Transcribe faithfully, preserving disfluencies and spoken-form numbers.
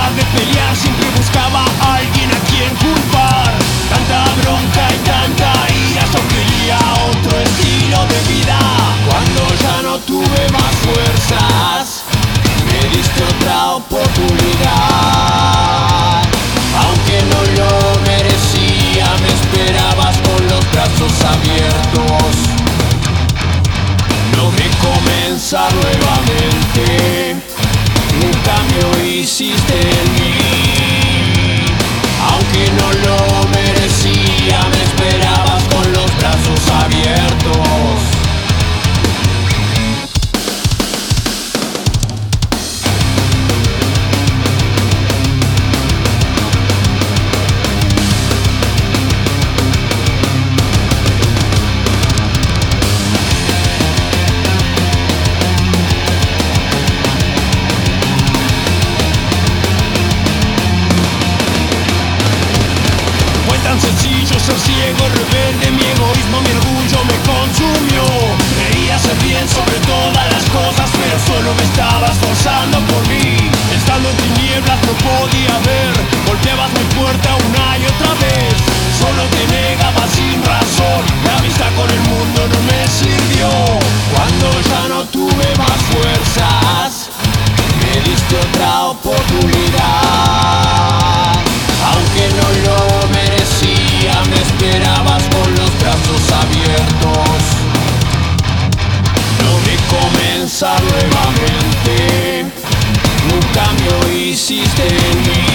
dejar de pelear, siempre buscaba a alguien a quien culpar. Tanta bronca y tanta ira, yo quería otro estilo de vida. Cuando ya no tuve más fuerzas, me diste otra oportunidad. Aunque no lo merecía, me esperabas con los brazos abiertos. No me comenzar nuevamente, un cambio hiciste en mí. Aunque no lo merecía, me esperabas con los brazos abiertos. Tan sencillo ser ciego, rebelde, mi egoísmo, mi orgullo me consumió. Creía ser bien sobre todas las cosas, pero solo me estabas forzando por mí. Estando en tinieblas no podía ver, golpeabas mi puerta una y otra vez. Solo te negabas sin razón, la amistad con el mundo no me sirvió. Cuando ya no tuve más fuerzas, me diste otra oportunidad. Aunque no lo merecía, me esperabas con los brazos abiertos. No me comenzar nuevamente, un cambio hiciste en mí.